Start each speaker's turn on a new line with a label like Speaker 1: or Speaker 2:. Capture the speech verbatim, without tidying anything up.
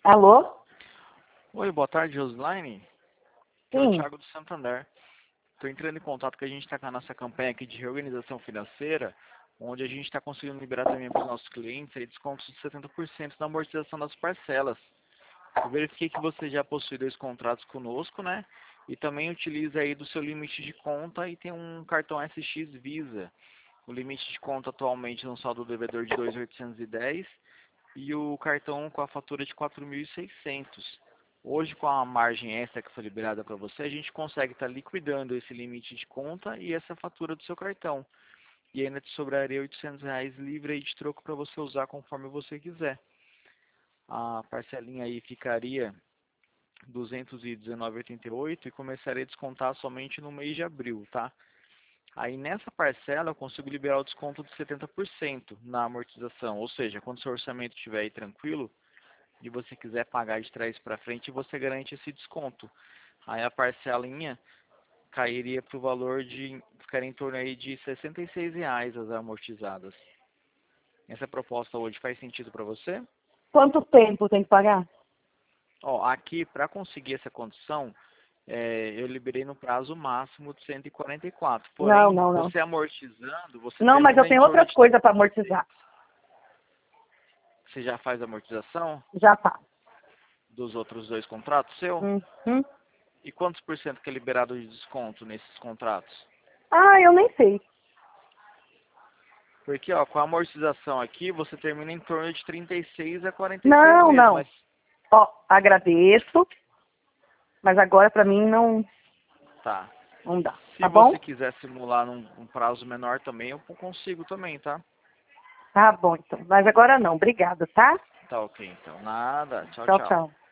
Speaker 1: Alô?
Speaker 2: Oi, boa tarde, Roselaine. Aqui é o
Speaker 1: Sim.
Speaker 2: Thiago do Santander. Estou entrando em contato que a gente está com a nossa campanha aqui de reorganização financeira, onde a gente está conseguindo liberar também para os nossos clientes aí, descontos de setenta por cento na amortização das parcelas. Eu verifiquei que você já possui dois contratos conosco, né? E também utiliza aí do seu limite de conta e tem um cartão S X Visa. O limite de conta atualmente no saldo do devedor de dois mil oitocentos e dez e o cartão com a fatura de quatro mil e seiscentos. Hoje, com a margem extra que foi liberada para você, a gente consegue estar liquidando esse limite de conta e essa fatura do seu cartão. E ainda te sobraria oitocentos reais livre aí de troco para você usar conforme você quiser. A parcelinha aí ficaria duzentos e dezenove reais e oitenta e oito centavos e começaria a descontar somente no mês de abril, tá? Aí nessa parcela eu consigo liberar o desconto de setenta por cento na amortização, ou seja, quando seu orçamento estiver aí tranquilo e você quiser pagar de trás para frente, você garante esse desconto. Aí a parcelinha cairia para o valor de, ficaria em torno aí de sessenta e seis reais as amortizadas. Essa proposta hoje faz sentido para você?
Speaker 1: Quanto tempo tem que pagar?
Speaker 2: Ó, aqui para conseguir essa condição, é, eu liberei no prazo máximo de cento e quarenta e quatro.
Speaker 1: Não,
Speaker 2: Porém,
Speaker 1: não, não.
Speaker 2: você amortizando, você
Speaker 1: Não, mas eu
Speaker 2: termina em
Speaker 1: tenho
Speaker 2: torno
Speaker 1: outras
Speaker 2: de...
Speaker 1: coisas para amortizar.
Speaker 2: Você já faz a amortização
Speaker 1: Já tá.
Speaker 2: dos outros dois contratos seu?
Speaker 1: Uhum.
Speaker 2: E quantos por cento que é liberado de desconto nesses contratos?
Speaker 1: Ah, eu nem sei.
Speaker 2: Porque, ó, com a amortização aqui, você termina em torno de trinta e seis a quarenta e seis
Speaker 1: Não,
Speaker 2: meses,
Speaker 1: não.
Speaker 2: mas...
Speaker 1: Ó, agradeço, mas agora para mim não,
Speaker 2: Tá.
Speaker 1: não dá.
Speaker 2: Se
Speaker 1: Tá bom?
Speaker 2: você quiser simular num um prazo menor também, eu consigo também, tá?
Speaker 1: Tá bom, então. Mas agora não. Obrigada, tá?
Speaker 2: Tá ok, então. Nada. Tchau,
Speaker 1: Tchau,
Speaker 2: tchau.
Speaker 1: tchau.